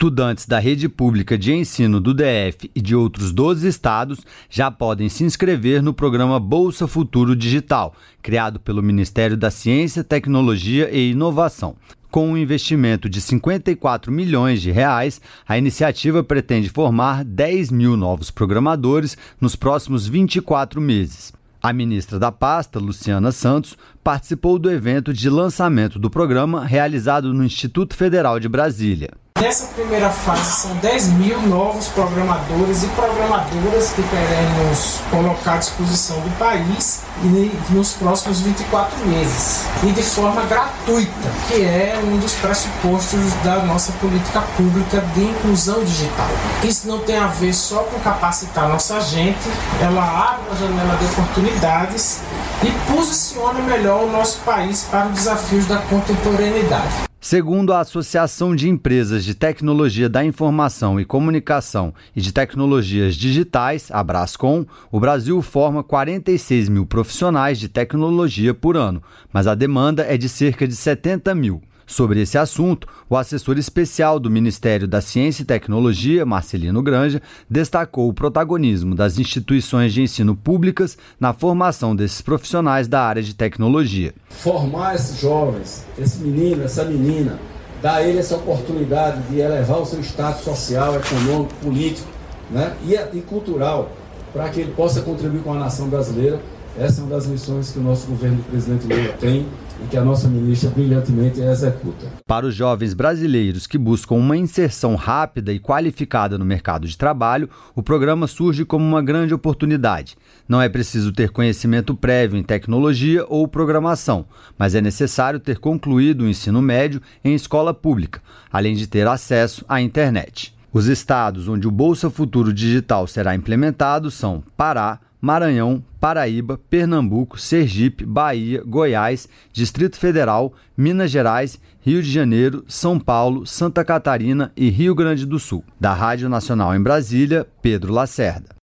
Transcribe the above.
Estudantes da rede pública de ensino do DF e de outros 12 estados já podem se inscrever no programa Bolsa Futuro Digital, criado pelo Ministério da Ciência, Tecnologia e Inovação. Com um investimento de R$ 54 milhões, a iniciativa pretende formar 10 mil novos programadores nos próximos 24 meses. A ministra da pasta, Luciana Santos, participou do evento de lançamento do programa realizado no Instituto Federal de Brasília. Nessa primeira fase são 10 mil novos programadores e programadoras que queremos colocar à disposição do país nos próximos 24 meses e de forma gratuita, que é um dos pressupostos da nossa política pública de inclusão digital. Isso não tem a ver só com capacitar nossa gente, ela abre uma janela de oportunidades e posiciona melhor o nosso país para os desafios da contemporaneidade. Segundo a Associação de Empresas de Tecnologia da Informação e Comunicação e de Tecnologias Digitais, a Brascom, o Brasil forma 46 mil profissionais de tecnologia por ano, mas a demanda é de cerca de 70 mil. Sobre esse assunto, o assessor especial do Ministério da Ciência e Tecnologia, Marcelino Granja, destacou o protagonismo das instituições de ensino públicas na formação desses profissionais da área de tecnologia. Formar esses jovens, esse menino, essa menina, dar a ele essa oportunidade de elevar o seu status social, econômico, político, né, e cultural, para que ele possa contribuir com a nação brasileira. Essa é uma das missões que o nosso governo do presidente Lula tem e que a nossa ministra brilhantemente executa. Para os jovens brasileiros que buscam uma inserção rápida e qualificada no mercado de trabalho, o programa surge como uma grande oportunidade. Não é preciso ter conhecimento prévio em tecnologia ou programação, mas é necessário ter concluído o ensino médio em escola pública, além de ter acesso à internet. Os estados onde o Bolsa Futuro Digital será implementado são Pará, Maranhão, Paraíba, Pernambuco, Sergipe, Bahia, Goiás, Distrito Federal, Minas Gerais, Rio de Janeiro, São Paulo, Santa Catarina e Rio Grande do Sul. Da Rádio Nacional em Brasília, Pedro Lacerda.